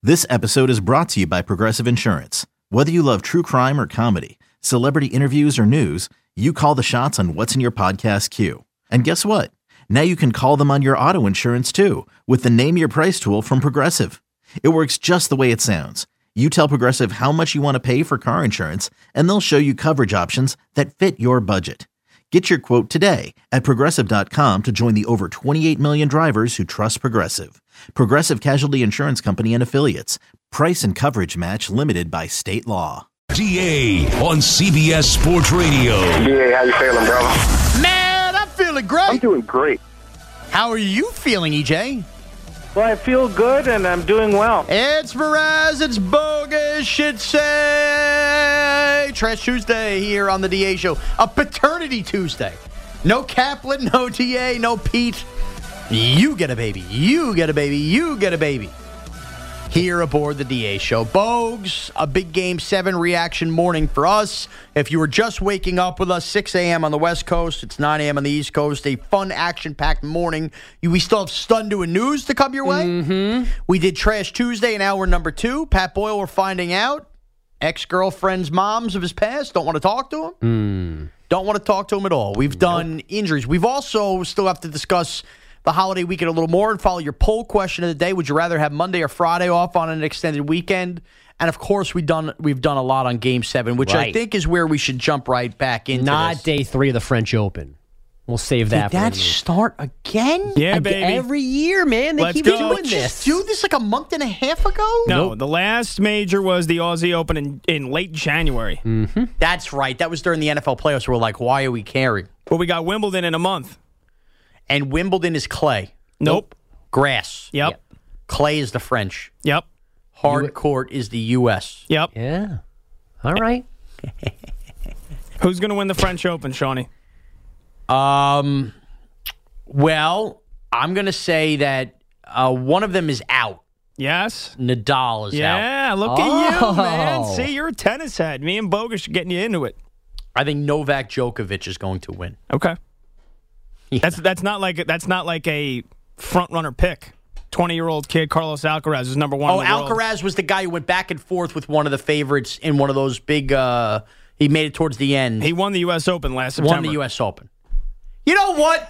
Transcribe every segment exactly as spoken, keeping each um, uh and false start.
This episode is brought to you by Progressive Insurance. Whether you love true crime or comedy, celebrity interviews or news, you call the shots on what's in your podcast queue. And guess what? Now you can call them on your auto insurance too with the Name Your Price tool from Progressive. It works just the way it sounds. You tell Progressive how much you want to pay for car insurance, and they'll show you coverage options that fit your budget. Get your quote today at Progressive dot com to join the over twenty-eight million drivers who trust Progressive. Progressive Casualty Insurance Company and Affiliates. Price and coverage match limited by state law. D A on C B S Sports Radio. D A, how you feeling, brother? Man, I'm feeling great. I'm doing great. How are you feeling, E J? Well, I feel good, and I'm doing well. It's Mraz, it's bogus, shit say. Trash Tuesday here on the D A Show. A paternity Tuesday. No Kaplan, no D A, no Pete. You get a baby. You get a baby. You get a baby. Here aboard the D A Show. Bogues, a big game seven reaction morning for us. If you were just waking up with us, six a.m. on the West Coast, it's nine a.m. on the East Coast. A fun, action-packed morning. We still have Stun Doing News to come your way. Mm-hmm. We did Trash Tuesday in hour number two. Pat Boyle, we're finding out. Ex-girlfriends' moms of his past don't want to talk to him. Mm. Don't want to talk to him at all. We've done injuries. We've also still have to discuss the holiday weekend a little more and follow your poll question of the day. Would you rather have Monday or Friday off on an extended weekend? And, of course, we've done we've done a lot on Game seven, which right. I think is where we should jump right back into Not this. day three of the French Open. We'll save that Did for that the start again? Yeah, Ag- baby. Every year, man. They Let's keep go. doing Did we this. just do this like a month and a half ago? No, Nope. the last major was the Aussie Open in, in late January. Mm-hmm. That's right. That was during the N F L playoffs. We're like, why are we caring? But we got Wimbledon in a month. And Wimbledon is clay. Nope. Grass. Yep. Yep. Clay is the French. Yep. Hard You- court is the U S Yep. Yeah. All right. Who's going to win the French Open, Shawnee? Um, well, I'm going to say that uh, one of them is out. Yes. Nadal is out. Yeah, look at Oh. you, man. See, you're a tennis head. Me and Bogus are getting you into it. I think Novak Djokovic is going to win. Okay. Yeah. That's that's not like that's not like a front runner pick. twenty-year-old kid Carlos Alcaraz is number one Oh, in the world. Alcaraz was the guy who went back and forth with one of the favorites in one of those big. Uh, he made it towards the end. He won the U S Open last September. won the U S Open. You know what?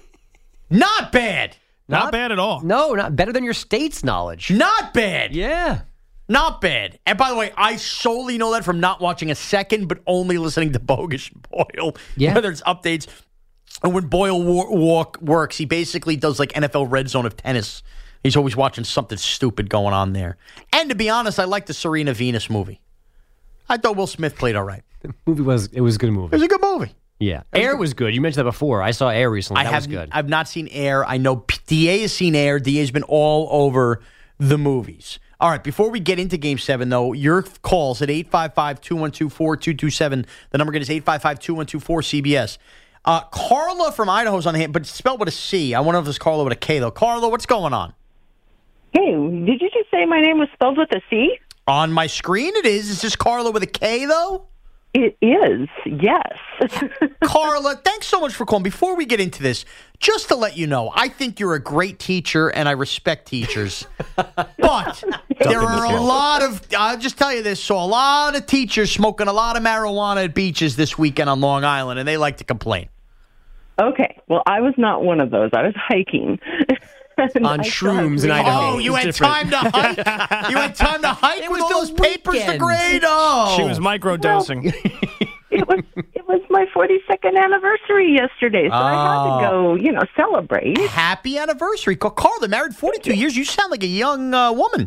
Not bad. Not, Not- bad at all. No, not better than your state's knowledge. Not bad. Yeah. Not bad. And by the way, I solely know that from not watching a second, but only listening to Bogus and Boyle. Yeah. Whether it's updates. And when Boyle wa- walk works, he basically does like N F L Red Zone of tennis. He's always watching something stupid going on there. And to be honest, I like the Serena Venus movie. I thought Will Smith played all right. The movie was, it was a good It movie. was a good movie. Yeah. Air was good. You mentioned that before. I saw Air recently. I That have was good. I've not seen Air. I know P- D A has seen Air. D A's been all over the movies. All right, before we get into Game seven, though, your calls at eight five five, two one two, four two two seven. The number again is eight five five, two one two, four C B S. Uh, Carla from Idaho's on the hand, but it's spelled with a C. I wonder if it's Carla with a K, though. Carla, what's going on? Hey, did you just say my name was spelled with a C? On my screen it is. Is this Carla with a K, though? It is, yes. Carla, thanks so much for calling. Before we get into this, just to let you know, I think you're a great teacher, and I respect teachers. But there are a lot of, I'll just tell you this, so a lot of teachers smoking a lot of marijuana at beaches this weekend on Long Island, and they like to complain. Okay, well, I was not one of those. I was hiking. And On I shrooms thought- in Idaho. Oh, you It's had different. time to hike? You had time to hike It with was all the those papers to weekend. grade? Oh. She was microdosing. It was it was my forty-second anniversary yesterday, so I had Oh. to go, you know, celebrate. Happy anniversary. Ca- Carla, married forty-two years. You sound like a young uh, woman.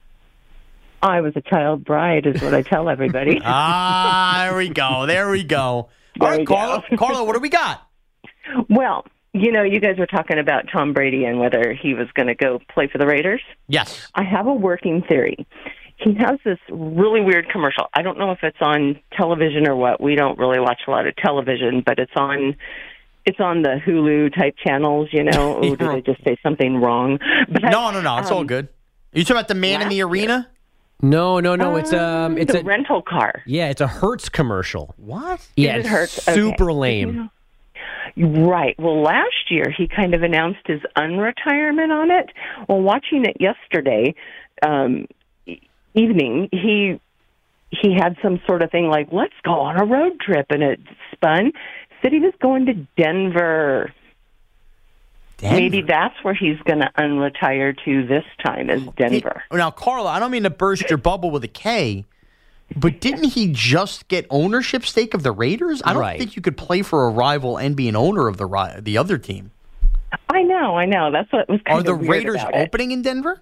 I was a child bride, is what I tell everybody. Ah, there we go. There we go. All There right, we go. Carla. Carla, what do we got? Well, you know, you guys were talking about Tom Brady and whether he was going to go play for the Raiders. Yes. I have a working theory. He has this really weird commercial. I don't know if it's on television or what. We don't really watch a lot of television, but it's on it's on the Hulu type channels, you know. Oh, did I just say something wrong? But, No, no, no. It's all um, good. Are you talking about the man in the last year- arena? No, no, no. It's um, it's the a rental car. yeah, it's a Hertz commercial. What? Yeah, it it's Hertz? Okay. super lame. Right. Well, last year he kind of announced his unretirement on it. Well, watching it yesterday, um, evening, he he had some sort of thing like, let's go on a road trip, and it spun. Said he was going to Denver. Denver. Maybe that's where he's going to unretire to this time, is Denver. He, now, Carla, I don't mean to burst your bubble with a K, but didn't he just get ownership stake of the Raiders? I don't Right. think you could play for a rival and be an owner of the ri- the other team. I know, I know. That's what was kind Are the of weird Raiders about it. opening in Denver?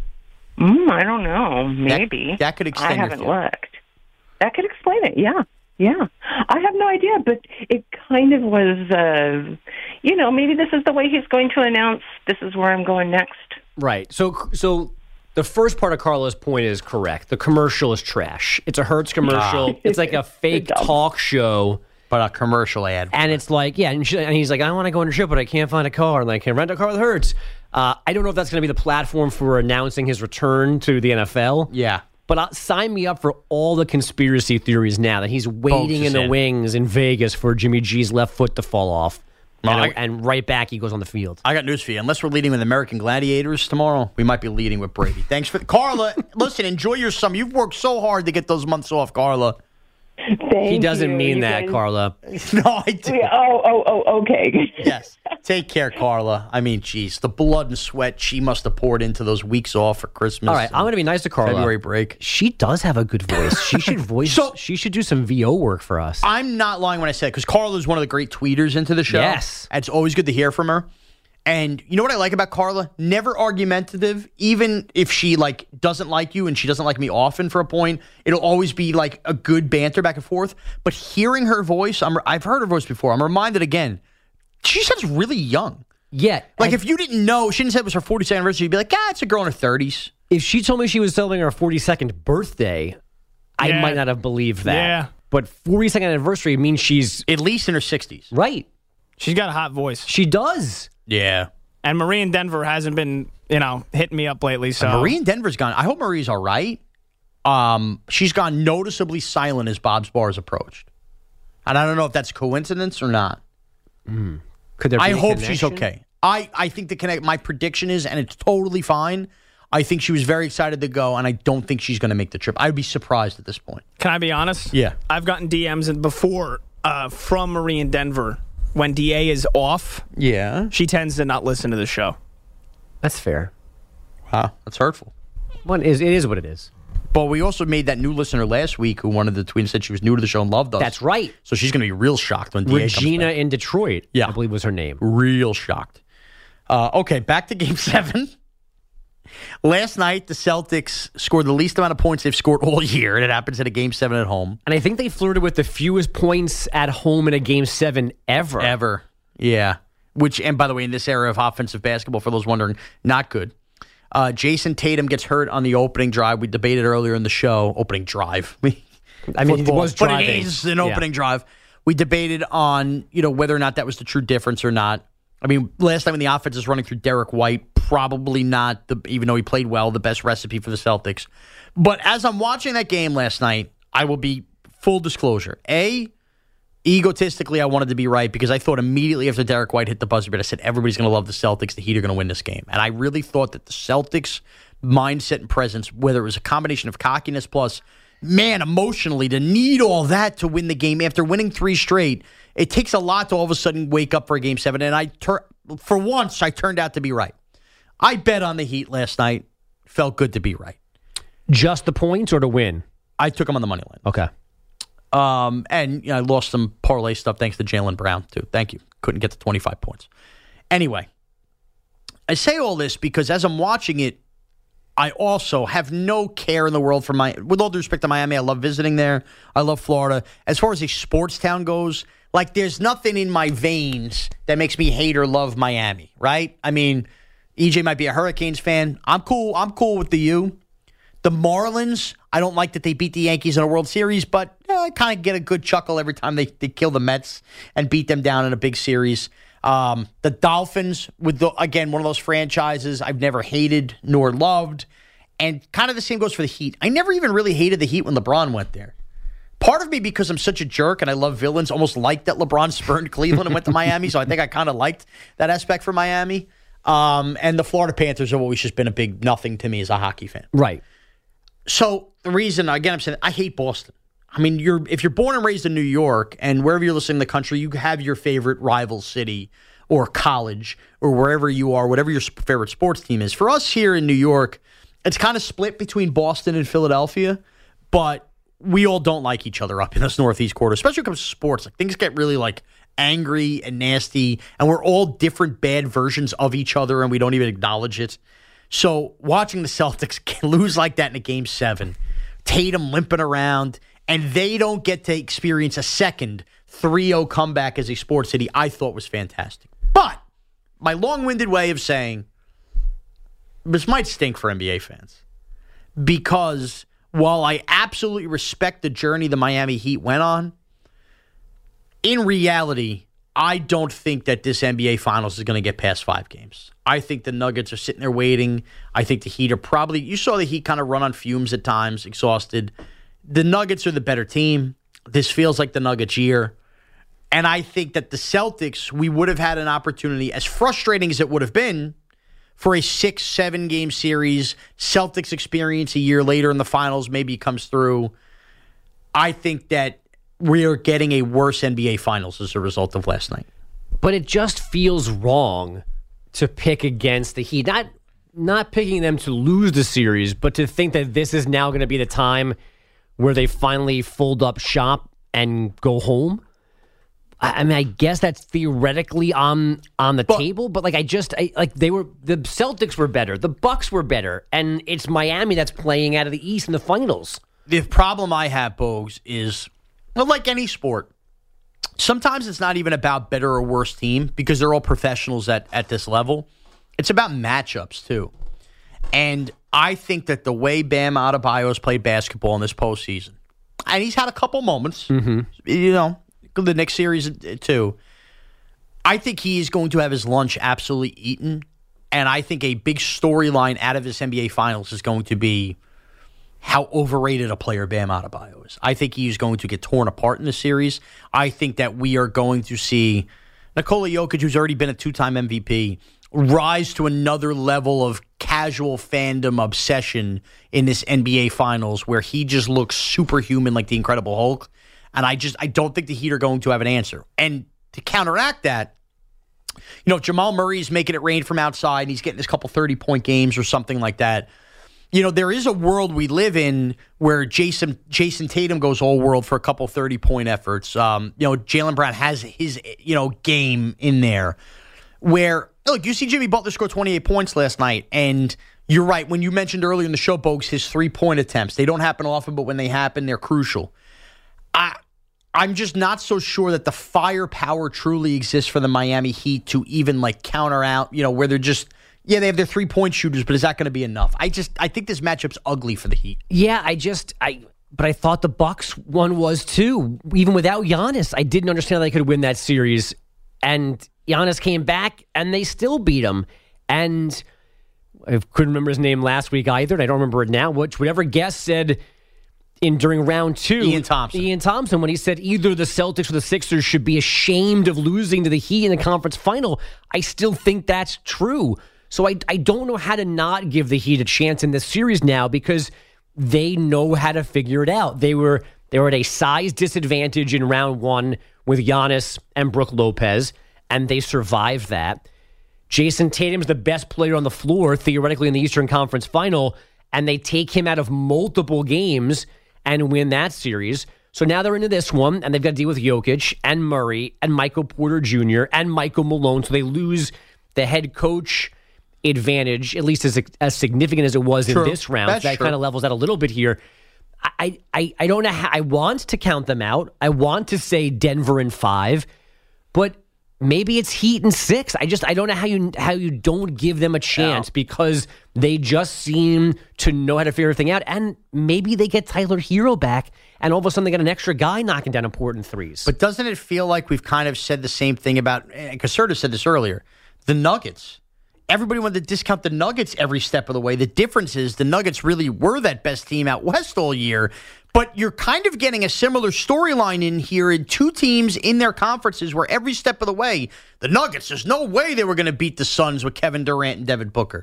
Mm, I don't know. Maybe. That, that could extend I your haven't theory. looked. That could explain it, yeah. Yeah. I have no idea, but it kind of was, uh, you know, maybe this is the way he's going to announce this is where I'm going next. Right. So, so the first part of Carla's point is correct. The commercial is trash. It's a Hertz commercial. Ah. It's like a fake Dumb. talk show. But a commercial ad. And it's like, yeah, and, she, and he's like, I want to go on a trip, but I can't find a car. And I can rent a car with Hertz. Uh, I don't know if that's going to be the platform for announcing his return to the N F L. Yeah. But uh, sign me up for all the conspiracy theories now that he's waiting Pokes in the in. wings in Vegas for Jimmy G's left foot to fall off. Well, and, I- and right back he goes on the field. I got news for you. Unless we're leading with American Gladiators tomorrow, we might be leading with Brady. Thanks for Carla. Listen, enjoy your summer. You've worked so hard to get those months off, Carla. Thank He doesn't you. mean You that, guys- Carla. No, I do. Yeah, Oh, oh, oh, okay. Yes. Take care, Carla. I mean, geez, the blood and sweat she must have poured into those weeks off for Christmas. All right, I'm going to be nice to Carla. February break. She does have a good voice. She should voice. So- she should do some V O work for us. I'm not lying when I say it because Carla is one of the great tweeters into the show. Yes. It's always good to hear from her. And you know what I like about Carla? Never argumentative. Even if she like doesn't like you and she doesn't like me often for a point, it'll always be like a good banter back and forth. But hearing her voice, I'm, I've heard her voice before. I'm reminded again. She sounds really young. yeah, Like and if you didn't know, she didn't say it was her forty-second anniversary, you'd be like, ah, it's a girl in her thirties. if she told me she was celebrating her forty-second birthday, I Yeah. might not have believed that. Yeah. But forty-second anniversary means she's At least in her sixties. right. She's got a hot voice. She does. Yeah. And Marie in Denver hasn't been, you know, hitting me up lately. So Marie in Denver's gone. I hope Marie's all right. Um, she's gone noticeably silent as Bob's Bar has approached. And I don't know if that's coincidence or not. Could there? Be I a hope she's connection? okay. I, I think the connect. My prediction is, and it's totally fine. I think she was very excited to go, and I don't think she's going to make the trip. I'd be surprised at this point. Can I be honest? Yeah. I've gotten D Ms in before uh, from Marie in Denver. When D A is off, Yeah. she tends to not listen to the show. That's fair. Wow, that's hurtful. One is it is what it is. But we also made that new listener last week who wanted to tweet and said she was new to the show and loved us. That's right. So she's going to be real shocked when D A comes Regina back. in Detroit. Yeah. I believe was her name. Real shocked. Uh, okay, back to game seven. Last night, the Celtics scored the least amount of points they've scored all year, and it happens at a game seven at home. And I think they flirted with the fewest points at home in a game seven ever. Ever. Yeah. Which, and by the way, in this era of offensive basketball, for those wondering, not good. Uh, Jason Tatum gets hurt on the opening drive. We debated earlier in the show. Opening drive. I mean, it was but driving. it is an Yeah. opening drive. We debated on, you know, whether or not that was the true difference or not. I mean, last time when the offense is running through Derek White, probably not, the, even though he played well, the best recipe for the Celtics. But as I'm watching that game last night, I will be full disclosure. A, egotistically, I wanted to be right because I thought immediately after Derek White hit the buzzer beater, I said, everybody's going to love the Celtics. The Heat are going to win this game. And I really thought that the Celtics' mindset and presence, whether it was a combination of cockiness plus, man, emotionally, to need all that to win the game after winning three straight, it takes a lot to all of a sudden wake up for a game seven. And I, tur- for once, I turned out to be right. I bet on the Heat last night. Felt good to be right. Just the points or to win? I took them on the money line. Okay. Um, and you know, I lost some parlay stuff thanks to Jaylen Brown, too. Thank you. Couldn't get to twenty-five points. Anyway, I say all this because as I'm watching it, I also have no care in the world for my, with all due respect to Miami, I love visiting there. I love Florida. As far as a sports town goes, like there's nothing in my veins that makes me hate or love Miami, right? I mean, E J might be a Hurricanes fan. I'm cool. I'm cool with the U. The Marlins, I don't like that they beat the Yankees in a World Series, but eh, I kind of get a good chuckle every time they, they kill the Mets and beat them down in a big series. Um, the Dolphins, with the, again, one of those franchises I've never hated nor loved. And kind of the same goes for the Heat. I never even really hated the Heat when LeBron went there. Part of me, because I'm such a jerk and I love villains, almost liked that LeBron spurned Cleveland and went to Miami. So I think I kind of liked that aspect for Miami. Um, and the Florida Panthers have always just been a big nothing to me as a hockey fan. Right. So the reason, again, I'm saying I hate Boston. I mean, you're if you're born and raised in New York, and wherever you're listening in the country, you have your favorite rival city or college or wherever you are, whatever your favorite sports team is. For us here in New York, it's kind of split between Boston and Philadelphia, but we all don't like each other up in this Northeast quarter, especially when it comes to sports. Like, things get really like angry and nasty, and we're all different bad versions of each other, and we don't even acknowledge it. So watching the Celtics lose like that in a game seven, Tatum limping around, and they don't get to experience a second three oh comeback as a sports city, I thought was fantastic. But my long-winded way of saying this might stink for N B A fans, because while I absolutely respect the journey the Miami Heat went on, in reality, I don't think that this N B A Finals is going to get past five games. I think the Nuggets are sitting there waiting. I think the Heat are probably, you saw the Heat kind of run on fumes at times, exhausted. The Nuggets are the better team. This feels like the Nuggets' year. And I think that the Celtics, we would have had an opportunity, as frustrating as it would have been, for a six, seven game series. Celtics experience a year later in the finals maybe comes through. I think that we are getting a worse N B A Finals as a result of last night. But it just feels wrong to pick against the Heat. Not, not picking them to lose the series, but to think that this is now going to be the time where they finally fold up shop and go home. I mean, I guess that's theoretically on on the but, table, but like I just I, like they were the Celtics were better, the Bucks were better, and it's Miami that's playing out of the East in the finals. The problem I have, Bogues, is well, like any sport, sometimes it's not even about better or worse team because they're all professionals at at this level. It's about matchups too, and I think that the way Bam Adebayo has played basketball in this postseason, and he's had a couple moments, mm-hmm. you know. The next series, too. I think he is going to have his lunch absolutely eaten, and I think a big storyline out of this N B A Finals is going to be how overrated a player Bam Adebayo is. I think he is going to get torn apart in the series. I think that we are going to see Nikola Jokic, who's already been a two-time M V P, rise to another level of casual fandom obsession in this N B A Finals where he just looks superhuman like the Incredible Hulk. And I just I don't think the Heat are going to have an answer. And to counteract that, you know, if Jamal Murray's making it rain from outside and he's getting his couple thirty-point games or something like that, you know, there is a world we live in where Jason Jason Tatum goes all world for a couple thirty-point efforts. Um, you know, Jaylen Brown has his, you know, game in there where, look, you see Jimmy Butler score twenty-eight points last night, and you're right. When you mentioned earlier in the show, Bogues, his three-point attempts, they don't happen often, but when they happen, they're crucial. I, I'm just not so sure that the firepower truly exists for the Miami Heat to even like counter out, you know, where they're just, yeah, they have their three-point shooters, but is that going to be enough? I just, I think this matchup's ugly for the Heat. Yeah, I just, I, but I thought the Bucks one was too. Even without Giannis, I didn't understand how they could win that series. And Giannis came back and they still beat him. And I couldn't remember his name last week either, and I don't remember it now, which whatever guest said in during round two, Ian Thompson. Ian Thompson, when he said either the Celtics or the Sixers should be ashamed of losing to the Heat in the conference final, I still think that's true. So I, I don't know how to not give the Heat a chance in this series now because they know how to figure it out. They were they were at a size disadvantage in round one with Giannis and Brook Lopez, and they survived that. Jason Tatum's the best player on the floor, theoretically, in the Eastern Conference Final, and they take him out of multiple games and win that series. So now they're into this one, and they've got to deal with Jokic and Murray and Michael Porter Junior and Michael Malone. So they lose the head coach advantage, at least as as significant as it was true. in this round. That's that true. kind of levels out a little bit here. I, I, I don't know how, I want to count them out. I want to say Denver in five, but maybe it's Heat in six. I just I don't know how you how you don't give them a chance yeah. because they just seem to know how to figure everything out. And maybe they get Tyler Hero back, and all of a sudden they got an extra guy knocking down important threes. But doesn't it feel like we've kind of said the same thing about, and Caserta said this earlier, the Nuggets? Everybody wanted to discount the Nuggets every step of the way. The difference is the Nuggets really were that best team out west all year. But you're kind of getting a similar storyline in here in two teams in their conferences where every step of the way, the Nuggets, there's no way they were going to beat the Suns with Kevin Durant and Devin Booker.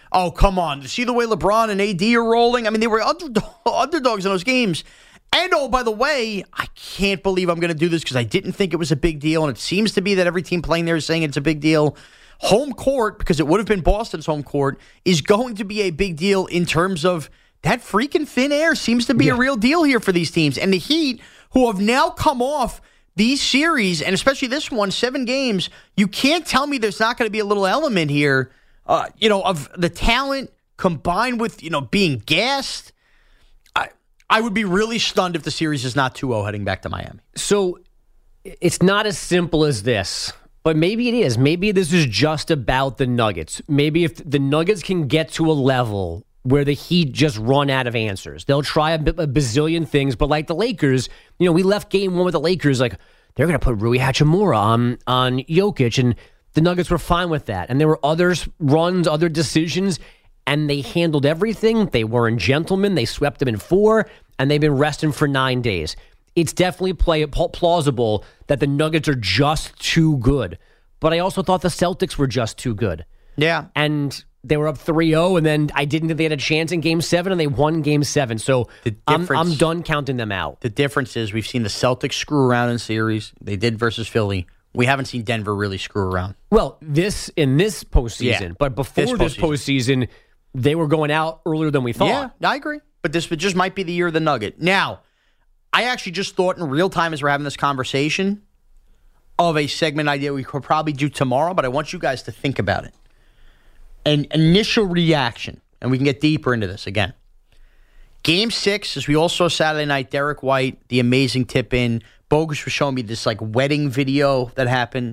Oh, come on. See the way LeBron and A D are rolling? I mean, they were underdog- underdogs in those games. And, oh, by the way, I can't believe I'm going to do this because I didn't think it was a big deal, and it seems to be that every team playing there is saying it's a big deal. Home court, because it would have been Boston's home court, is going to be a big deal in terms of that freaking thin air seems to be yeah. a real deal here for these teams. And the Heat, who have now come off these series, and especially this one, seven games, you can't tell me there's not going to be a little element here, uh, you know, of the talent combined with, you know, being gassed. I, I would be really stunned if the series is not two oh heading back to Miami. So it's not as simple as this, but maybe it is. Maybe this is just about the Nuggets. Maybe if the Nuggets can get to a level where the Heat just run out of answers, they'll try a, a bazillion things, but like the Lakers, you know, we left game one with the Lakers, like they're going to put Rui Hachimura on, on Jokic, and the Nuggets were fine with that. And there were other runs, other decisions, and they handled everything. They weren't gentlemen. They swept them in four, and they've been resting for nine days. It's definitely play, plausible that the Nuggets are just too good. But I also thought the Celtics were just too good. Yeah. And they were up three oh, and then I didn't think they had a chance in Game seven, and they won Game seven. So I'm, I'm done counting them out. The difference is we've seen the Celtics screw around in series. They did versus Philly. We haven't seen Denver really screw around. Well, this in this postseason, yeah. but before this, this postseason, they were going out earlier than we thought. Yeah, I agree. But this just might be the year of the Nugget. Now, I actually just thought in real time as we're having this conversation of a segment idea we could probably do tomorrow, but I want you guys to think about it. An initial reaction, and we can get deeper into this again. Game six, as we all saw Saturday night, Derek White, the amazing tip-in. Bogus was showing me this like wedding video that happened.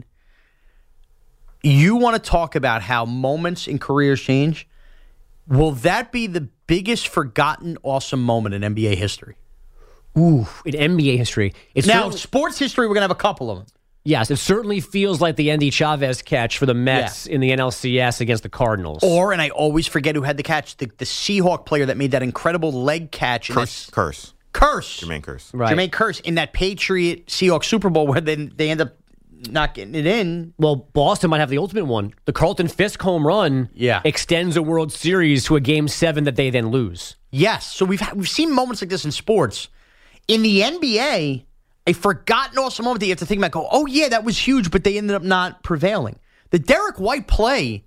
You want to talk about how moments in careers change? Will that be the biggest forgotten awesome moment in N B A history? Ooh, in N B A history. It's now, sports history, we're going to have a couple of them. Yes, it certainly feels like the Andy Chavez catch for the Mets yeah. in the N L C S against the Cardinals. Or, and I always forget who had the catch, the, the Seahawk player that made that incredible leg catch. Curse. Curse. Curse. Jermaine Curse. Right. Jermaine Curse in that Patriot Seahawks Super Bowl where they, they end up not getting it in. Well, Boston might have the ultimate one. The Carlton Fisk home run yeah. extends a World Series to a Game seven that they then lose. Yes. So we've we've seen moments like this in sports. In the N B A, a forgotten awesome moment that you have to think about, go, oh, yeah, that was huge, but they ended up not prevailing. The Derek White play,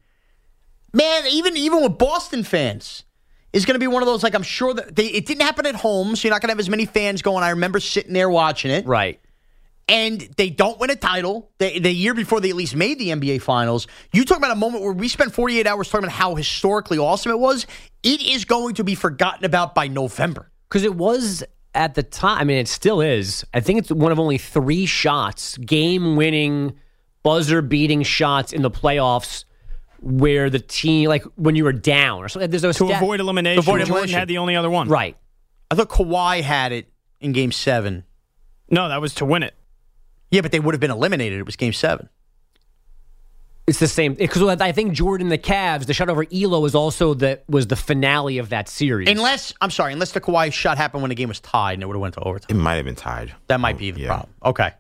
man, even, even with Boston fans, is going to be one of those, like, I'm sure that they, it didn't happen at home, so you're not going to have as many fans going. I remember sitting there watching it. Right. And they don't win a title. They, the year before they at least made the N B A Finals. You talk about a moment where we spent forty-eight hours talking about how historically awesome it was. It is going to be forgotten about by November. Because it was, at the time, I mean, it still is. I think it's one of only three shots, game-winning, buzzer-beating shots in the playoffs where the team, like when you were down or something. There's no to stat- avoid elimination. To avoid Jordan elimination. had the only other one. Right. I thought Kawhi had it in Game seven. No, that was to win it. Yeah, but they would have been eliminated. It was Game seven. It's the same. Because I think Jordan, the Cavs, the shot over Elo was also the, was the finale of that series. Unless, I'm sorry, unless the Kawhi shot happened when the game was tied and it would have went to overtime. It might have been tied. That might be the yeah. problem. Okay.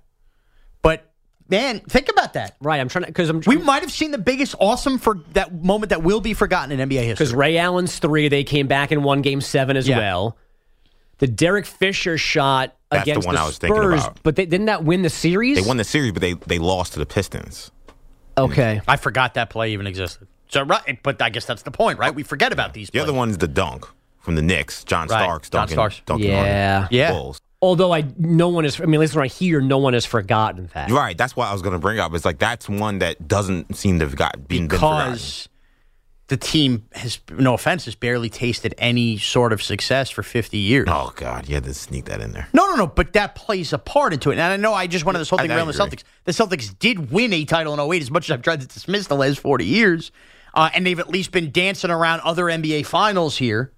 But, man, think about that. Right, I'm trying to, because I'm We might have seen the biggest awesome for that moment that will be forgotten in N B A history. Because Ray Allen's three, they came back and won Game seven as Yeah. well. The Derek Fisher shot That's against the one the I was thinking Spurs, about. but they, didn't that win the series? They won the series, but they, they lost to the Pistons. Okay. I forgot that play even existed. So, right, but I guess that's the point, right? We forget about these The plays. other one's the dunk from the Knicks. John Right. Starks John dunking, Starks. dunking Yeah. on Yeah. Bulls. Although I, no one is, I mean, at least right here, no one has forgotten that. Right. That's what I was going to bring up. It's like that's one that doesn't seem to have got, been, been forgotten. Because the team has, no offense, has barely tasted any sort of success for fifty years. Oh, God. You had to sneak that in there. No, no, no, but that plays a part into it. And I know I just wanted this whole I- thing I around the agree. Celtics. The Celtics did win a title in oh eight, as much as I've tried to dismiss the last forty years. Uh, and they've at least been dancing around other N B A finals here.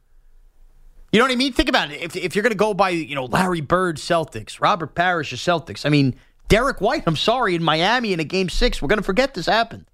You know what I mean? Think about it. If, if you're going to go by, you know, Larry Bird Celtics, Robert Parrish Celtics, I mean, Derek White, I'm sorry, in Miami in a game six, we're going to forget this happened.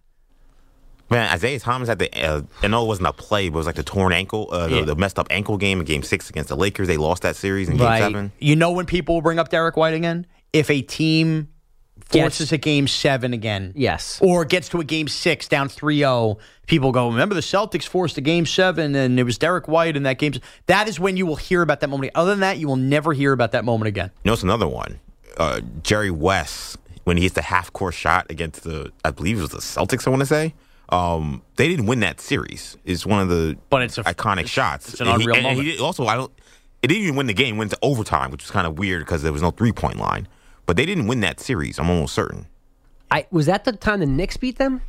Man, Isaiah Thomas had the, uh, I know it wasn't a play, but it was like the torn ankle, uh, Yeah. the, the messed up ankle game in game six against the Lakers. They lost that series in game Right. seven. You know when people will bring up Derek White again? If a team forces a game seven again. Yes. Or gets to a game six down three oh. People go, remember the Celtics forced a game seven and it was Derek White in that game. That is when you will hear about that moment. Other than that, you will never hear about that moment again. You know, it's another one. Uh, Jerry West, when he hits the half-court shot against the, I believe it was the Celtics, I want to say. Um, they didn't win that series. It's one of the but it's a, iconic it's, shots. It's an and unreal he, moment. And he also, I don't. It didn't even win the game. It went to overtime, which was kind of weird because there was no three-point line. But they didn't win that series. I'm almost certain. I was that the time the Knicks beat them?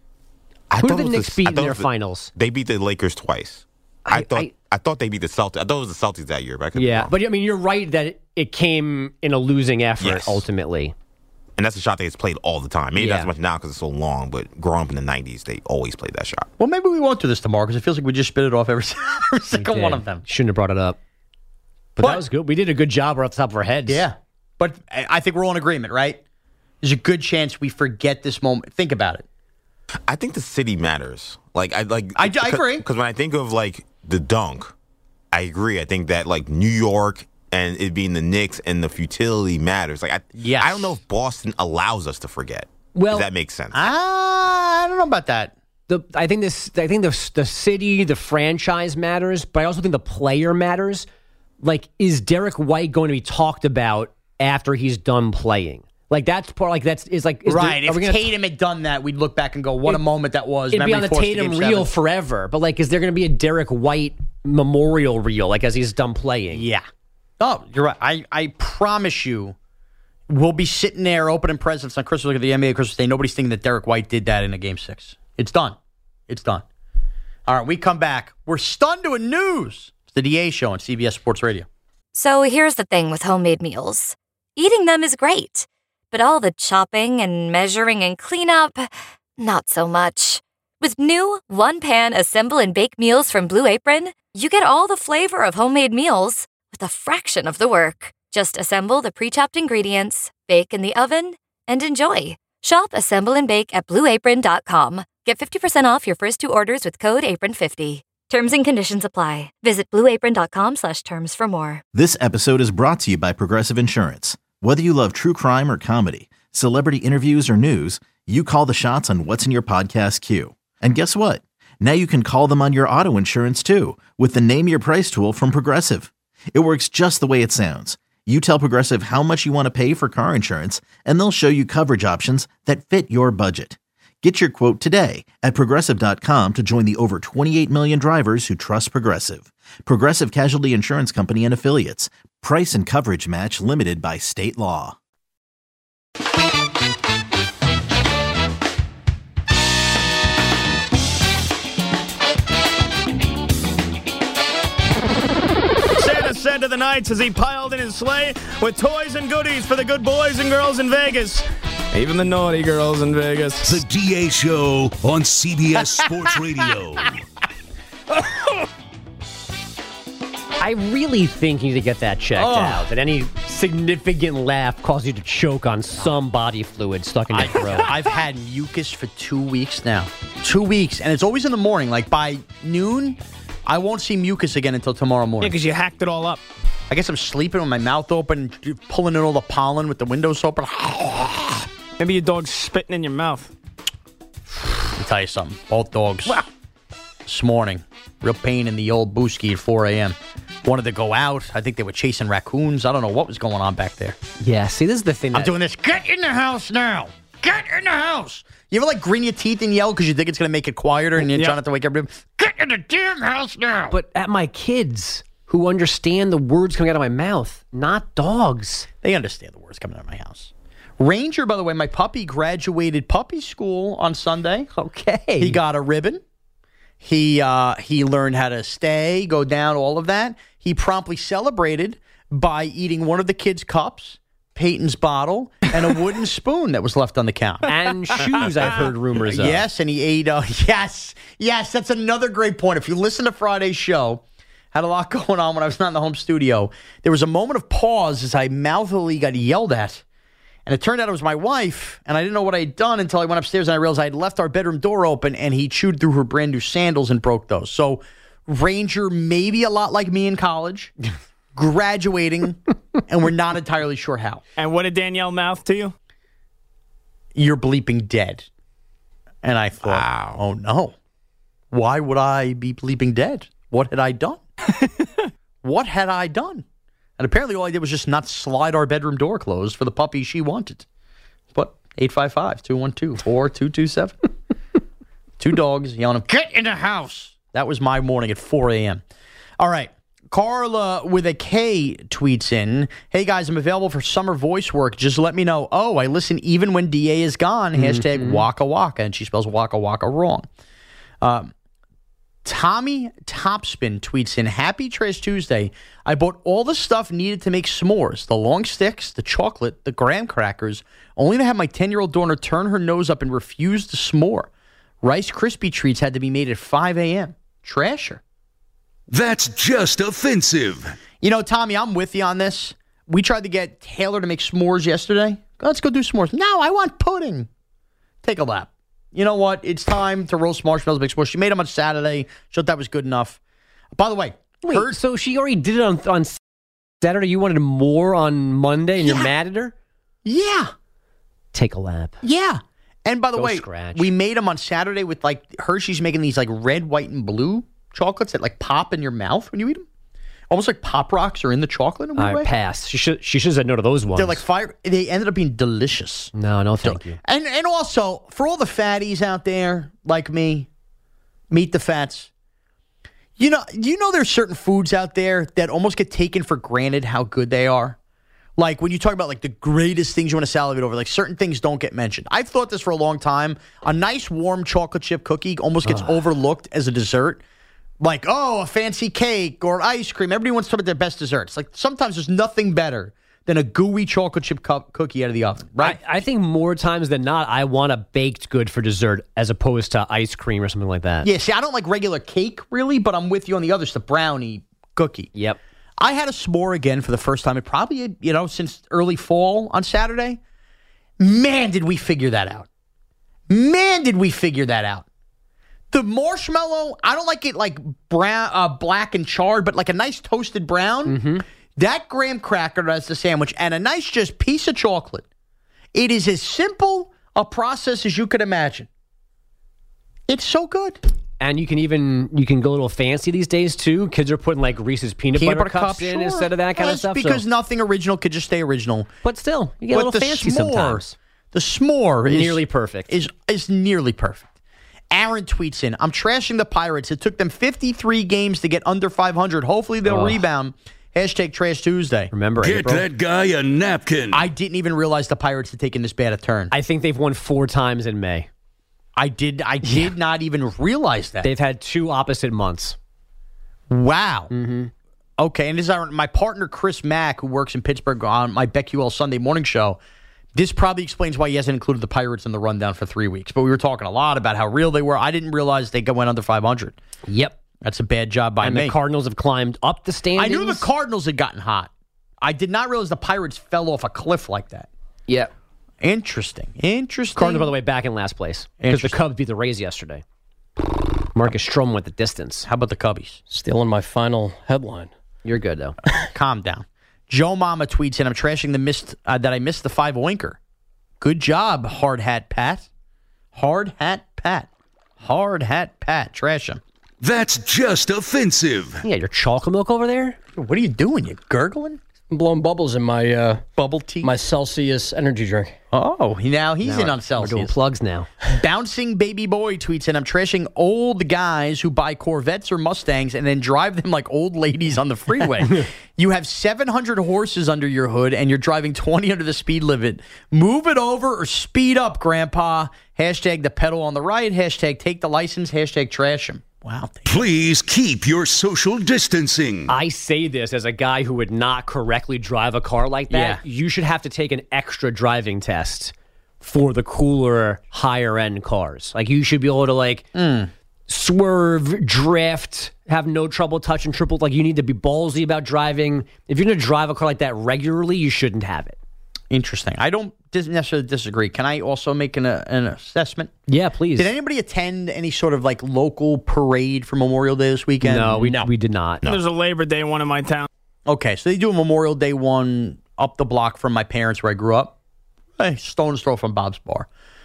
I Who thought did the it was Knicks the- beat I in thought their it was the- finals? They beat the Lakers twice. I, I- thought. I- I, thought they beat the Celtics. I thought it was the Celtics that year. But I could be Yeah, wrong. but I mean, you're right that it, it came in a losing effort Yes. ultimately. And that's a shot that gets played all the time. Maybe Yeah. not so much now because it's so long, but growing up in the nineties, they always played that shot. Well, maybe we won't do this tomorrow because it feels like we just spit it off every, every single Did. one of them. Shouldn't have brought it up. But What? that was good. We did a good job right off the top of our heads. Yeah. But I I think we're all in agreement, right? There's a good chance we forget this moment. Think about it. I think the city matters. Like I like. I- I agree. Because when I think of like the dunk, I agree. I think that like New York and it being the Knicks and the futility matters. Like I, Yes. I don't know if Boston allows us to forget. Well- if that makes sense. Ah, I don't know about that. The I think this I think the the city, the franchise matters, but I also think the player matters. Like, is Derek White going to be talked about after he's done playing? Like that's part. Like that's is like is Right. The, are if we gonna, Tatum had done that, we'd look back and go, what a It- moment that was. It'd be Memory on the forced to Tatum game reel seven. forever. But like, is there going to be a Derek White memorial reel? Like as he's done playing? Yeah. Oh, you're right. I, I promise you, we'll be sitting there opening presents on Christmas. Look at the N B A Christmas Day. Nobody's thinking that Derek White did that in a game six. It's done. It's done. All right, we come back. We're stunned to a news. It's the D A Show on C B S Sports Radio. So here's the thing with homemade meals. Eating them is great, but all the chopping and measuring and cleanup, not so much. With new one-pan assemble and bake meals from Blue Apron, you get all the flavor of homemade meals with a fraction of the work. Just assemble the pre-chopped ingredients, bake in the oven, and enjoy. Shop Assemble and Bake at blue apron dot com. Get fifty percent off your first two orders with code apron fifty. Terms and conditions apply. Visit blue apron dot com slash terms for more. This episode is brought to you by Progressive Insurance. Whether you love true crime or comedy, celebrity interviews or news, you call the shots on what's in your podcast queue. And guess what? Now you can call them on your auto insurance too with the Name Your Price tool from Progressive. It works just the way it sounds. You tell Progressive how much you want to pay for car insurance, and they'll show you coverage options that fit your budget. Get your quote today at Progressive dot com to join the over twenty-eight million drivers who trust Progressive. Progressive Casualty Insurance Company and Affiliates. Price and coverage match limited by state law. Santa said to the Knights as he piled in his sleigh with toys and goodies for the good boys and girls in Vegas. Even the naughty girls in Vegas. The D A Show on C B S Sports Radio. I really think you need to get that checked Oh. out. That any significant laugh causes you to choke on some body fluid stuck in your throat. I've had mucus for two weeks now. Two weeks. And it's always in the morning. Like by noon, I won't see mucus again until tomorrow Yeah, morning. because you hacked it all up. I guess I'm sleeping with my mouth open, pulling in all the pollen with the windows open. Maybe your dog's spitting in your mouth. Let me tell you something. Both dogs. This morning, real pain in the old booski at four a.m. Wanted to go out. I think they were chasing raccoons. I don't know what was going on back there. Yeah, see, this is the thing. That, I'm doing this. Get in the house now. Get in the house. You ever like grin your teeth and yell because you think it's going to make it quieter and you're Yep. trying not to wake everybody? Get in the damn house now. But at my kids who understand the words coming out of my mouth, not dogs. They understand the words coming out of my house. Ranger, by the way, my puppy graduated puppy school on Sunday. Okay. He got a ribbon. He uh, he learned how to stay, go down, all of that. He promptly celebrated by eating one of the kids' cups, Peyton's bottle, and a wooden spoon that was left on the counter. and shoes, I've heard rumors of. Yes, and he ate. Uh, yes, yes, that's another great point. If you listen to Friday's show, had a lot going on when I was not in the home studio. There was a moment of pause as I mouthfully got yelled at. And it turned out it was my wife, and I didn't know what I had done until I went upstairs and I realized I had left our bedroom door open, and he chewed through her brand new sandals and broke those. So Ranger, maybe a lot like me in college, graduating, and we're not entirely sure how. And what did Danielle mouth to you? you're bleeping dead. And I thought, Wow. oh no. Why would I be bleeping dead? What had I done? What had I done? And apparently all I did was just not slide our bedroom door closed for the puppy she wanted. But eight five five, two one two, four two two seven. Two dogs yelling, get in the house. That was my morning at four a.m. All right. Carla with a K tweets in, hey guys, I'm available for summer voice work. Just let me know. Oh, I listen even when D A is gone. Hashtag mm-hmm. Waka Waka. And she spells Waka Waka wrong. Um, Tommy Topspin tweets in, happy Trash Tuesday. I bought all the stuff needed to make s'mores. The long sticks, the chocolate, the graham crackers, only to have my ten-year-old daughter turn her nose up and refuse the s'more. Rice Krispie treats had to be made at five a.m. Trasher. That's just offensive. You know, Tommy, I'm with you on this. We tried to get Taylor to make s'mores yesterday. Let's go do s'mores. No, I want pudding. Take a lap. You know what? It's time to roast marshmallows, make s'mores. She made them on Saturday. She thought that was good enough. By the way, Wait, her, so she already did it on, on Saturday. You wanted more on Monday, and yeah. you're mad at her? Yeah. Take a lap. Yeah. And by the Go way, scratch. we made them on Saturday with like Hershey's making these like red, white, and blue chocolates that like pop in your mouth when you eat them. Almost like Pop Rocks are in the chocolate in a weird All right, way. pass. She should she should have said no to those ones. They're like fire. They ended up being delicious. No, no, thank you. And and also, for all the fatties out there like me, meet the fats. You know, you know there's certain foods out there that almost get taken for granted how good they are. Like when you talk about like the greatest things you want to salivate over, like certain things don't get mentioned. I've thought this for a long time. A nice warm chocolate chip cookie almost gets overlooked as a dessert. Like, oh, a fancy cake or ice cream. Everybody wants to talk about their best desserts. Like sometimes there's nothing better than a gooey chocolate chip cup cookie out of the oven, right? I, I think more times than not, I want a baked good for dessert as opposed to ice cream or something like that. Yeah, see, I don't like regular cake, really, but I'm with you on the others, the brownie cookie. Yep. I had a s'more again for the first time, it probably, you know, since early fall on Saturday. Man, did we figure that out. Man, did we figure that out. The marshmallow, I don't like it like brown, uh, black and charred, but like a nice toasted brown. Mm-hmm. That graham cracker as the sandwich and a nice just piece of chocolate. It is as simple a process as you could imagine. It's so good. And you can even you can go a little fancy these days too. Kids are putting like Reese's peanut, Peanut butter, butter cups cup, in sure. instead of that kind That's of stuff. because so. nothing original could just stay original. But still, you get But a little the fancy s'more, sometimes. The s'more is Nearly perfect. Is is nearly perfect. Aaron tweets in, I'm trashing the Pirates. It took them fifty-three games to get under five hundred. Hopefully they'll Ugh. rebound. Hashtag Trash Tuesday. Remember, Get April? that guy a napkin. I didn't even realize the Pirates had taken this bad a turn. I, I think they've won four times in May. I did I did Yeah. not even realize that. They've had two opposite months. Wow. Mm-hmm. Okay, and this is our, my partner Chris Mack, who works in Pittsburgh on my BetQL Sunday morning show. This probably explains why he hasn't included the Pirates in the rundown for three weeks. But we were talking a lot about how real they were. I didn't realize they went under five hundred. Yep. That's a bad job by and me. the Cardinals have climbed up the I standings. knew the Cardinals had gotten hot. I did not realize the Pirates fell off a cliff like that. Yep. Interesting. Interesting. Cardinals, by the way, back in last place because the Interesting. Cubs beat the Rays yesterday. Marcus Stroman went the distance. How about the Cubbies? Still in my final headline. You're good though. Calm down. Joe Mama tweets in, I'm trashing the missed uh, that I missed the five oinker. Good job, hard hat Pat. Hard hat Pat. Hard hat Pat. Trash him. That's just offensive. Yeah, your chocolate milk over there. What are you doing? You gurgling? I'm blowing bubbles in my uh, Bubble tea? my Celsius energy drink. Oh, now he's in on We're doing Celsius. plugs now. Bouncing Baby Boy tweets in, I'm trashing old guys who buy Corvettes or Mustangs and then drive them like old ladies on the freeway. You have seven hundred horses under your hood and you're driving twenty under the speed limit. Move it over or speed up, Grandpa. Hashtag the pedal on the right. Hashtag take the license. Hashtag trash him. Wow. Please keep your social distancing. I say this as a guy who would not correctly drive a car like that. Yeah. You should have to take an extra driving test for the cooler, higher end cars. Like you should be able to like Mm. swerve, drift, have no trouble touching triple. Like you need to be ballsy about driving. If you're going to drive a car like that regularly, you shouldn't have it. Interesting. I don't dis- necessarily disagree. Can I also make an, uh, an assessment? Yeah, please. Did anybody attend any sort of like local parade for Memorial Day this weekend? No, we we did not. There's a Labor Day one in my town. Okay, so they do a Memorial Day one up the block from my parents where I grew up. Hey, stone's throw from Bob's Bar.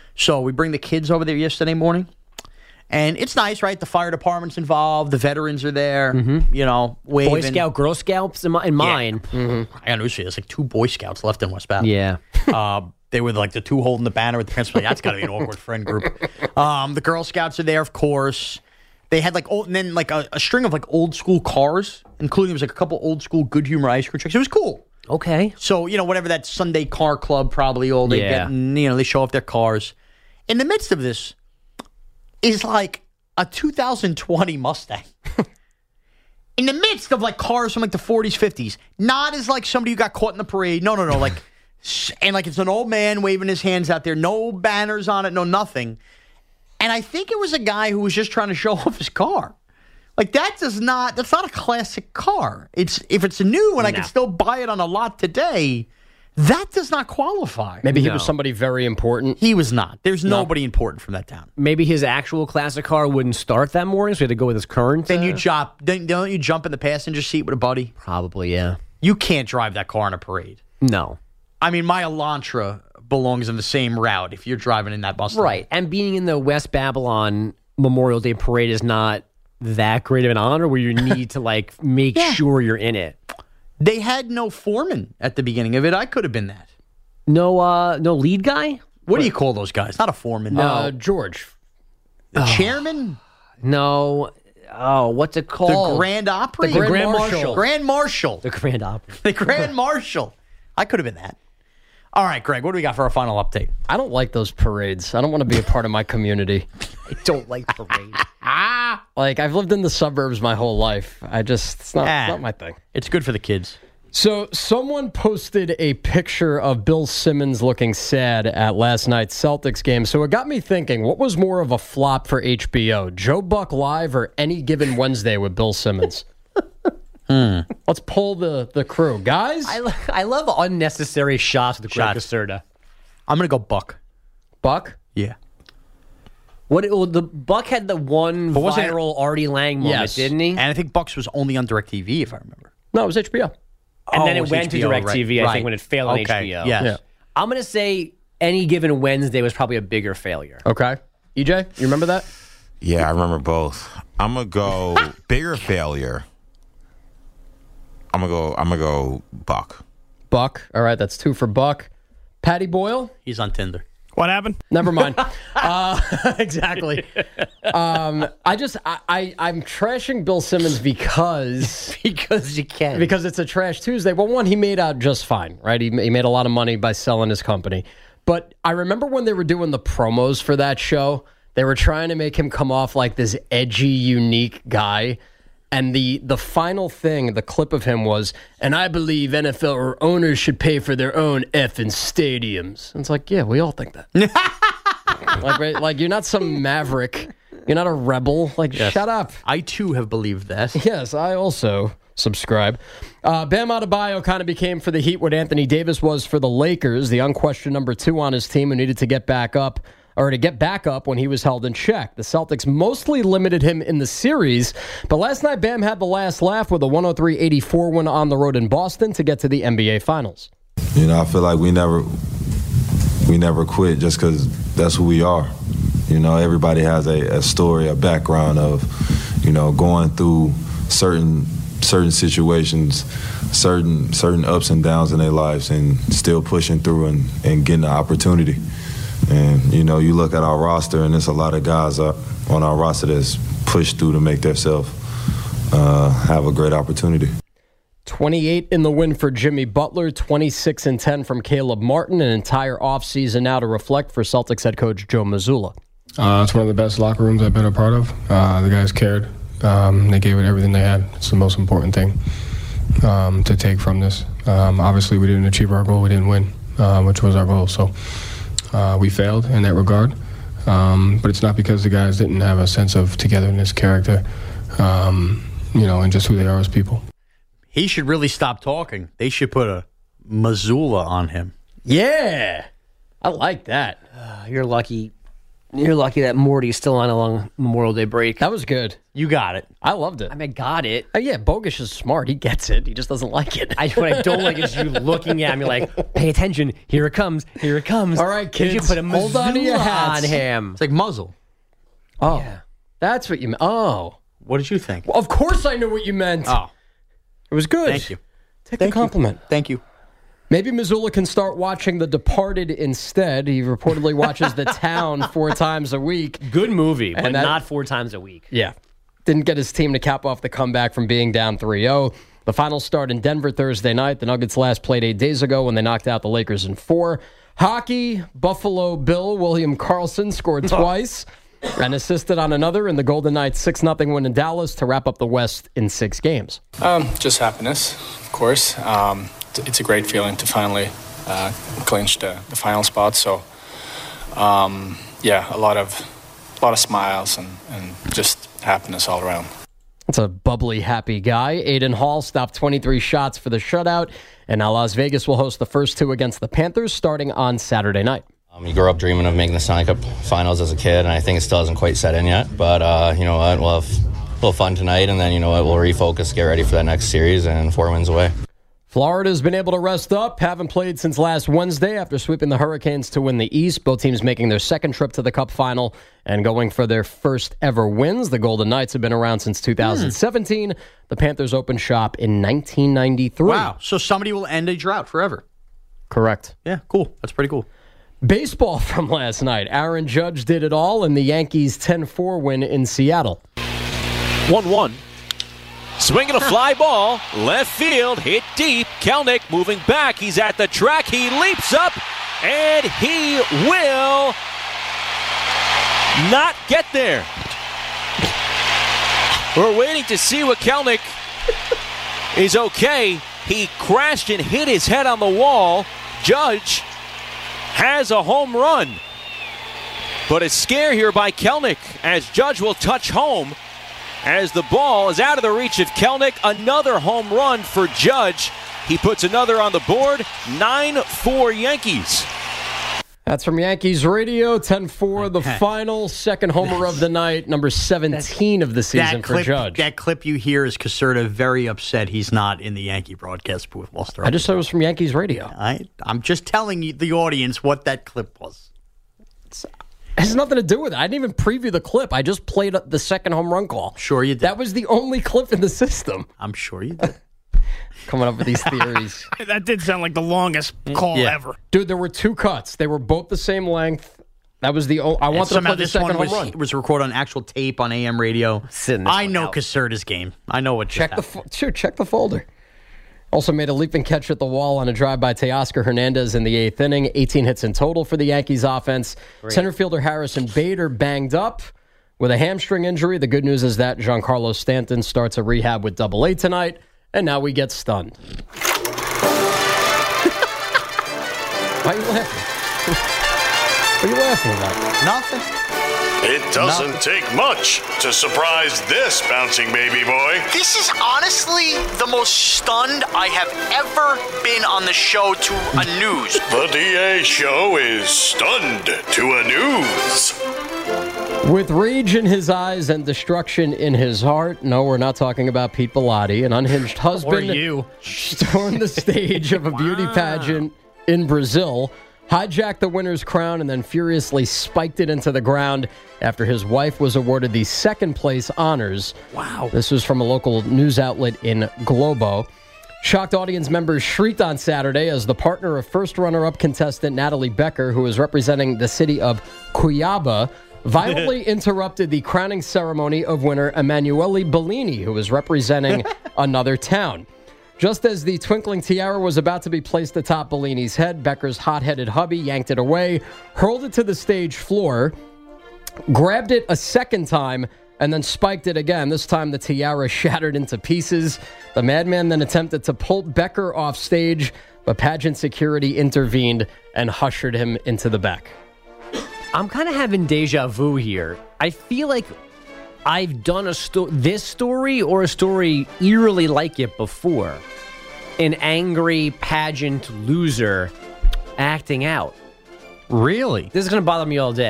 So we bring the kids over there yesterday morning. And it's nice, right? The fire department's involved. The veterans are there, mm-hmm. you know, waving. Boy Scout, Girl Scouts in, my, in mine. Yeah. Mm-hmm. I got news for you. There's like two Boy Scouts left in West Bath. Yeah. uh, they were like the two holding the banner with the principal. That's got to be an awkward friend group. Um, the Girl Scouts are there, of course. They had like old, and then like a, a string of like old school cars, including there was like a couple old school Good Humor ice cream trucks. It was cool. Okay. So, you know, whatever that Sunday car club probably all they Yeah. get, and, you know, they show off their cars. In the midst of this is like a two thousand twenty Mustang. In the midst of like cars from like the forties, fifties. Not as like somebody who got caught in the parade. No, no, no. Like, and like it's an old man waving his hands out there. No banners on it, no nothing. And I think it was a guy who was just trying to show off his car. Like that does not, that's not a classic car. It's if it's new and I No. can still buy it on a lot today, that does not qualify. Maybe he No. was somebody very important. He was not. There's nobody important from that town. Maybe his actual classic car wouldn't start that morning, so he had to go with his current. Then you uh, jump. Then don't you jump in the passenger seat with a buddy? Probably, yeah. You can't drive that car in a parade. No. I mean, my Elantra belongs in the same route if you're driving in that bus. Right. And being in the West Babylon Memorial Day Parade is not that great of an honor where you need to, like, make Yeah. sure you're in it. They had no foreman at the beginning of it. I could have been that. No uh, no lead guy? What do you call those guys? Not a foreman. No. Uh, George. The chairman? No. Oh, what's it The called? Grand Opry? The Grand Grand Marshal. Marshal. Grand Marshal. The Grand Opry. The Grand Marshal. I could have been that. All right, Greg, what do we got for our final update? I don't like those parades. I don't want to be a part of my community. I don't like parades. Like, I've lived in the suburbs my whole life. I just, it's not, Ah. it's not my thing. It's good for the kids. So, someone posted a picture of Bill Simmons looking sad at last night's Celtics game. So, it got me thinking, what was more of a flop for H B O? Joe Buck Live or Any Given Wednesday with Bill Simmons? hmm. Let's pull the, the crew. Guys? I, lo- I love unnecessary shots with Greg Shots. Caserta. I'm going to go Buck. Buck? Yeah. What well, the Buck had the one But wasn't it- viral Artie Lang moment, Yes. didn't he? And I think Bucks was only on DirecTV, if I remember. No, it was H B O. And Oh, then it it was went H B O, to DirecTV, right, I think, right. when it failed on Okay, H B O. yes. Yeah. I'm going to say Any Given Wednesday was probably a bigger failure. Okay. E J, you remember that? Yeah, I remember both. I'm gonna go bigger failure. I'm gonna go. I'm gonna go Buck. Buck. All right, that's two for Buck. Patty Boyle? He's on Tinder. What happened? Never mind. uh, exactly. Um, I just, I, I, I'm trashing Bill Simmons because Because you can. because it's a Trash Tuesday. Well, one, he made out just fine, right? He, he made a lot of money by selling his company. But I remember when they were doing the promos for that show, they were trying to make him come off like this edgy, unique guy. And the the final thing, the clip of him was, and I believe N F L owners should pay for their own effing stadiums. And it's like, yeah, we all think that. like, right, like, you're not some maverick. You're not a rebel. Like, Yes. shut up. I, too, have believed that. Yes, I also subscribe. Uh, Bam Adebayo kind of became for the Heat what Anthony Davis was for the Lakers, the unquestioned number two on his team who needed to get back up, or to get back up when he was held in check. The Celtics mostly limited him in the series, but last night Bam had the last laugh with a one oh three eighty-four win on the road in Boston to get to the N B A Finals. You know, I feel like we never we never quit just because that's who we are. You know, everybody has a, a story, a background of, you know, going through certain certain situations, certain certain ups and downs in their lives, and still pushing through and, and getting the opportunity. And, you know, you look at our roster, and there's a lot of guys uh, on our roster that's pushed through to make themselves uh, have a great opportunity. twenty-eight in the win for Jimmy Butler, twenty-six and ten from Caleb Martin, an entire offseason now to reflect for Celtics head coach Joe Mazzulla. Uh, it's one of the best locker rooms I've been a part of. Uh, the guys cared. Um, they gave it everything they had. It's the most important thing um, to take from this. Um, obviously, we didn't achieve our goal. We didn't win, uh, which was our goal. So uh, we failed in that regard. Um, but it's not because the guys didn't have a sense of togetherness, character, um, you know, and just who they are as people. He should really stop talking. They should put a Mazzulla on him. Yeah, I like that. Uh, you're lucky You're lucky that Morty's still on a long Memorial Day break. That was good. You got it. I loved it. I mean, got it. Uh, yeah, Bogus is smart. He gets it. He just doesn't like it. I, what I don't like is you looking at me like, pay attention. Here it comes. Here it comes. All right, kids. Did you put a hold on to your hats. on him? It's like muzzle. Oh, Yeah. that's what you meant. Oh. What did you think? Well, of course I knew what you meant. Oh, It was good. thank you. Take Thank the compliment. You. Thank you. Maybe Missoula can start watching The Departed instead. He reportedly watches The Town four times a week. Good movie, but And that- not four times a week. Yeah. Didn't get his team to cap off the comeback from being down three oh. The final start in Denver Thursday night. The Nuggets last played eight days ago when they knocked out the Lakers in four. Hockey, Buffalo Bill William Karlsson scored twice and assisted on another in the Golden Knights six nothing win in Dallas to wrap up the West in six games. Um, just happiness, of course. Um, it's a great feeling to finally uh, clinch the, the final spot. So, um, yeah, a lot of a lot of smiles and, and just happiness all around. That's a bubbly, happy guy. Aiden Hall stopped twenty-three shots for the shutout, and now Las Vegas will host the first two against the Panthers starting on Saturday night. Um, you grew up dreaming of making the Stanley Cup Finals as a kid, and I think it still hasn't quite set in yet. But uh, you know what? We'll have a little fun tonight, and then you know what? We'll refocus, get ready for that next series, and four wins away. Florida's been able to rest up, haven't played since last Wednesday after sweeping the Hurricanes to win the East. Both teams making their second trip to the Cup final and going for their first ever wins. The Golden Knights have been around since two thousand seventeen. Mm. The Panthers opened shop in nineteen ninety-three. Wow, so somebody will end a drought forever. Correct. Yeah, cool. That's pretty cool. Baseball from last night. Aaron Judge did it all in the Yankees ten four win in Seattle. one one. Swinging a fly ball, left field, hit deep. Kelnick moving back. He's at the track. He leaps up, and he will not get there. We're waiting to see what Kelnick is okay. He crashed and hit his head on the wall. Judge has a home run. But a scare here by Kelnick as Judge will touch home. As the ball is out of the reach of Kelnick, another home run for Judge. He puts another on the board, nine four Yankees. That's from Yankees Radio, ten four, the final, second homer of the night, number seventeen of the season that for clip, Judge. That clip you hear is Caserta very upset he's not in the Yankee broadcast booth. While I just said it was from Yankees Radio. I, I'm just telling you, the audience what that clip was. It's, It has nothing to do with it. I didn't even preview the clip. I just played the second home run call. Sure you did. That was the only clip in the system. I'm sure you did. Coming up with these theories. That did sound like the longest call Yeah. ever. Dude, there were two cuts. They were both the same length. That was the. O- I And wanted to somehow play the this second one home was, run. was recorded on actual tape on A M radio. I know Caserta's game. I know what just Check the happened. fo- sure, check the folder. Also made a leaping catch at the wall on a drive by Teoscar Hernandez in the eighth inning. eighteen hits in total for the Yankees offense. Great. Center fielder Harrison Bader banged up with a hamstring injury. The good news is that Giancarlo Stanton starts a rehab with Double A tonight, and now we get stunned. Why are you laughing? What are you laughing about? Nothing. It doesn't take much to surprise this bouncing baby boy. This is honestly the most stunned I have ever been on the show to a news. The D A show is stunned to a news. With rage in his eyes and destruction in his heart, no, we're not talking about Pete Bellotti, an unhinged husband. Or you. Stormed the stage of a beauty pageant in Brazil, hijacked the winner's crown, and then furiously spiked it into the ground after his wife was awarded the second place honors. Wow. This was from a local news outlet in Globo. Shocked audience members shrieked on Saturday as the partner of first runner-up contestant Natalie Becker, who is representing the city of Cuiabá, violently interrupted the crowning ceremony of winner Emanuele Bellini, who is representing another town. Just as the twinkling tiara was about to be placed atop Bellini's head, Becker's hot-headed hubby yanked it away, hurled it to the stage floor, grabbed it a second time, and then spiked it again. This time the tiara shattered into pieces. The madman then attempted to pull Becker off stage, but pageant security intervened and ushered him into the back. I'm kind of having deja vu here. I feel like I've done a sto- this story or a story eerily like it before. An angry pageant loser acting out. Really? This is going to bother me all day.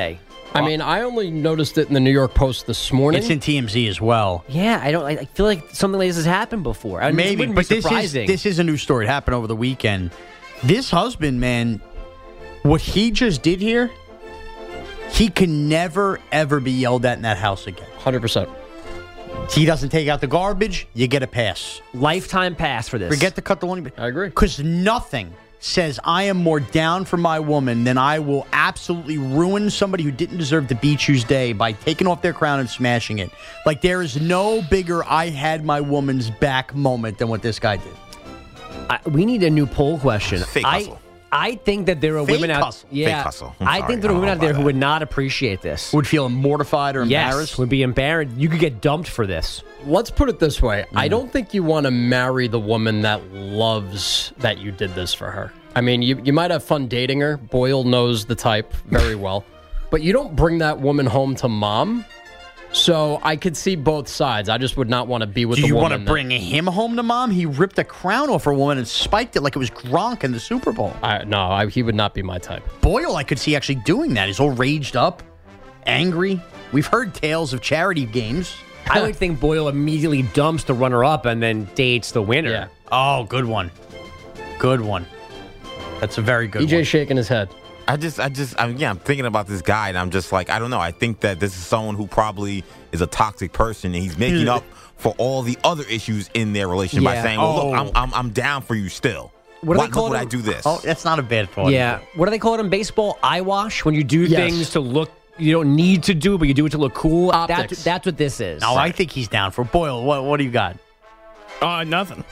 I mean, I only noticed it in the New York Post this morning. It's in T M Z as well. Yeah, I don't. I feel like something like this has happened before. I mean, Maybe, it but be this is surprising. this is a new story. It happened over the weekend. This husband, man, what he just did here, he can never ever be yelled at in that house again. one hundred percent. He doesn't take out the garbage, you get a pass. Lifetime pass for this. Forget to cut the lawn. I agree. Because nothing says I am more down for my woman than I will absolutely ruin somebody who didn't deserve to be Tuesday day by taking off their crown and smashing it. Like, there is no bigger I had my woman's back moment than what this guy did. I, we need a new poll question. Fake I, hustle. I think that there are Fake women out. hustle. Yeah, Fake hustle. I'm I sorry. think there are I don't women know out there about who that. would not appreciate this. Would feel mortified or Yes, embarrassed. would be embarrassed. You could get dumped for this. Let's put it this way. Mm-hmm. I don't think you want to marry the woman that loves that you did this for her. I mean, you, you might have fun dating her. Boyle knows the type very well. But you don't bring that woman home to mom. So I could see both sides. I just would not want to be with Do the you woman. want to bring him home to mom? He ripped a crown off a woman and spiked it like it was Gronk in the Super Bowl. I, no, I, he would not be my type. Boyle, I could see actually doing that. He's all raged up, angry. We've heard tales of charity games. I would think Boyle immediately dumps the runner-up and then dates the winner. Yeah. Oh, good one. Good one. That's a very good E J one. shaking his head. I just, I just, I'm, yeah, I'm thinking about this guy, and I'm just like, I don't know. I think that this is someone who probably is a toxic person, and he's making up for all the other issues in their relationship by Yeah. saying, "Well, look, Oh. I'm, I'm, I'm down for you still. What do Why they call would it? I do this?" Oh, that's not a bad thought. Yeah. What do they call it in baseball? Eye wash? When you do Yes. things to look, you don't need to do, but you do it to look cool. Optics. That's, that's what this is. No, I think he's down for Boyle. What, what do you got? Uh, nothing.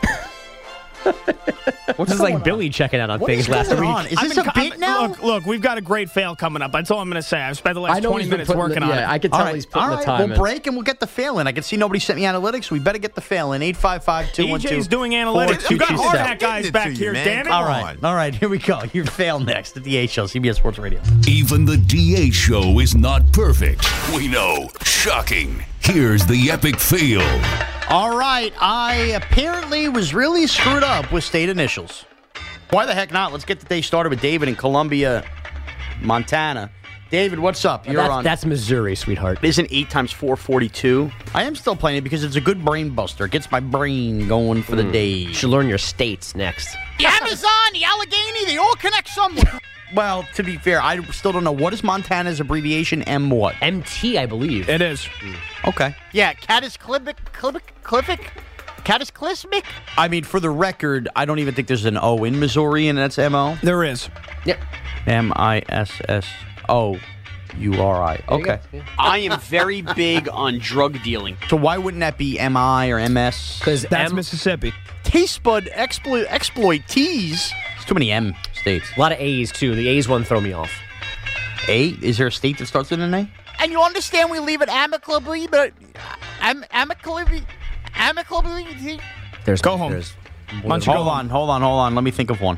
This is like Billy checking out on What things is last going week. on? Is I've this been a co- bit I'm- now? Look, look, we've got a great fail coming up. That's all I'm going to say. I've spent the last I know twenty he's been minutes putting working the, on yeah, it. I could tell All right, he's putting all the right. time We'll in. break and we'll get the fail in. I can see nobody sent me analytics. We better get the fail in. eight five five, two one two. E J's doing analytics. You got two hard seven. hat guys Getting it back to you, here, man. damn it. Come All right. on. All right. Here we go. Your fail next at the A Show, C B S Sports Radio. Even the D A show is not perfect. We know. Shocking. Here's the epic fail. All right. I apparently was really screwed up with state initials. Why the heck not? Let's get the day started with David in Columbia, Montana. David, what's up? You're that's, on. that's Missouri, sweetheart. Isn't eight times four forty-two? I am still playing it because it's a good brain buster. It gets my brain going for the day. You should learn your states next. The Amazon, the Allegheny, they all connect somewhere. Well, to be fair, I still don't know. What is Montana's abbreviation? M what? M T, I believe. It is. Okay. Yeah, cataclysmic, cataclysmic, cataclysmic. I mean, for the record, I don't even think there's an O in Missouri, and that's M O. There is. Yep. M I S S O U R I. Okay. I am very big on drug dealing. So why wouldn't that be M I or M S? Because That's M, Mississippi. Taste bud exploit exploitees. There's too many M states. a lot of A's, too. The A's one throw me off. A? Is there a state that starts with an A? And you understand we leave it amicably, but am, amicably, amicably. There's, Go home. There's more Munch than- Go Hold home. on, hold on, hold on. Let me think of one.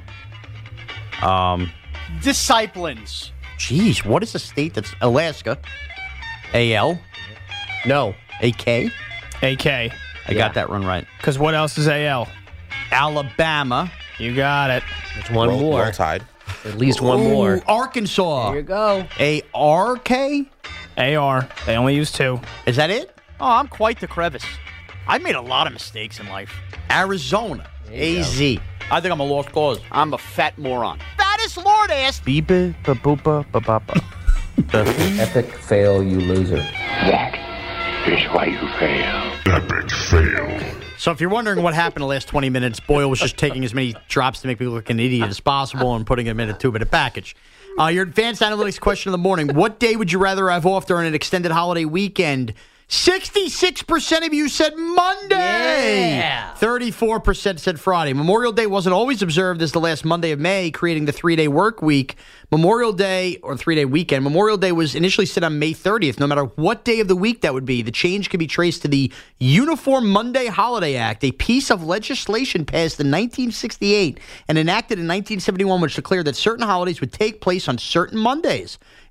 Um, Disciplines. Geez, what is a state that's Alaska? A L? No. A K? A K. I got that one right. Because what else is A L? Alabama. You got it. There's one Roll, more. roll Tide. At least one Ooh, more. Arkansas. There you go. A R K? A R. They only use two. Is that it? Oh, I'm quite the crevice. I've made a lot of mistakes in life. Arizona. A Z. I think I'm a lost cause. I'm a fat moron. Fattest lord ass. Beepa, ba boopa, ba bapa. Epic fail, you loser. That is why you fail. Epic fail. So if you're wondering what happened the last twenty minutes, Boyle was just taking as many drops to make me look like an idiot as possible and putting them in a two-minute package. Uh, your advanced analytics question of the morning. What day would you rather have off during an extended holiday weekend? sixty-six percent of you said Monday. Yeah. thirty-four percent said Friday. Memorial Day wasn't always observed as the last Monday of May, creating the three-day work week. Memorial Day, or three-day weekend, Memorial Day was initially set on May thirtieth. No matter what day of the week that would be, the change can be traced to the Uniform Monday Holiday Act, a piece of legislation passed in nineteen sixty-eight and enacted in nineteen seventy-one, which declared that certain holidays would take place on certain Mondays.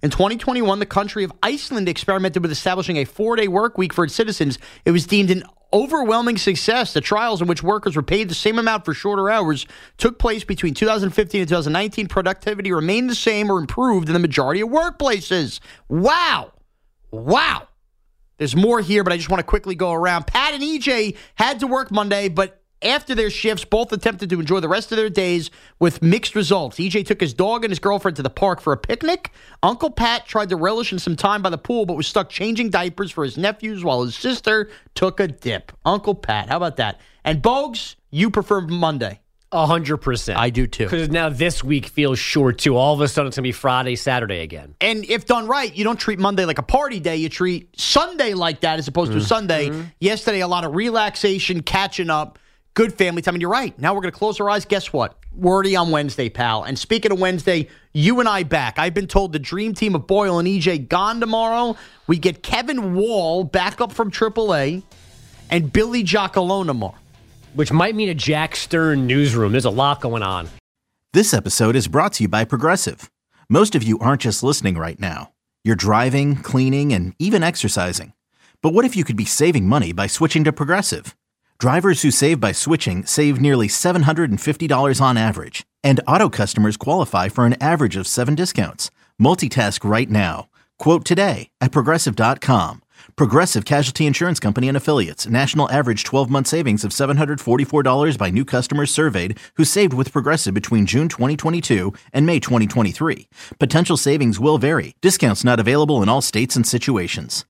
In twenty twenty-one, the country of Iceland experimented with establishing a four-day work week for its citizens. It was deemed an overwhelming success. The trials in which workers were paid the same amount for shorter hours took place between two thousand fifteen and two thousand nineteen. Productivity remained the same or improved in the majority of workplaces. Wow. Wow. There's more here, but I just want to quickly go around. Pat and E J had to work Monday, but after their shifts, both attempted to enjoy the rest of their days with mixed results. E J took his dog and his girlfriend to the park for a picnic. Uncle Pat tried to relish in some time by the pool, but was stuck changing diapers for his nephews while his sister took a dip. Uncle Pat, how about that? And Bogues, you prefer Monday. A hundred percent. I do too. Because now this week feels short too. All of a sudden it's going to be Friday, Saturday again. And if done right, you don't treat Monday like a party day. You treat Sunday like that as opposed mm. to Sunday. Mm-hmm. Yesterday, a lot of relaxation, catching up. Good family time. And you're right. Now we're going to close our eyes. Guess what? We're already on Wednesday, pal. And speaking of Wednesday, you and I back. I've been told the dream team of Boyle and E J gone tomorrow. We get Kevin Wall back up from triple A and Billy Giacalone tomorrow. Which might mean a Jack Stern newsroom. There's a lot going on. This episode is brought to you by Progressive. Most of you aren't just listening right now. You're driving, cleaning, and even exercising. But what if you could be saving money by switching to Progressive? Drivers who save by switching save nearly seven hundred fifty dollars on average. And auto customers qualify for an average of seven discounts. Multitask right now. Quote today at Progressive dot com. Progressive Casualty Insurance Company and Affiliates. National average twelve-month savings of seven hundred forty-four dollars by new customers surveyed who saved with Progressive between June twenty twenty-two and May twenty twenty-three. Potential savings will vary. Discounts not available in all states and situations.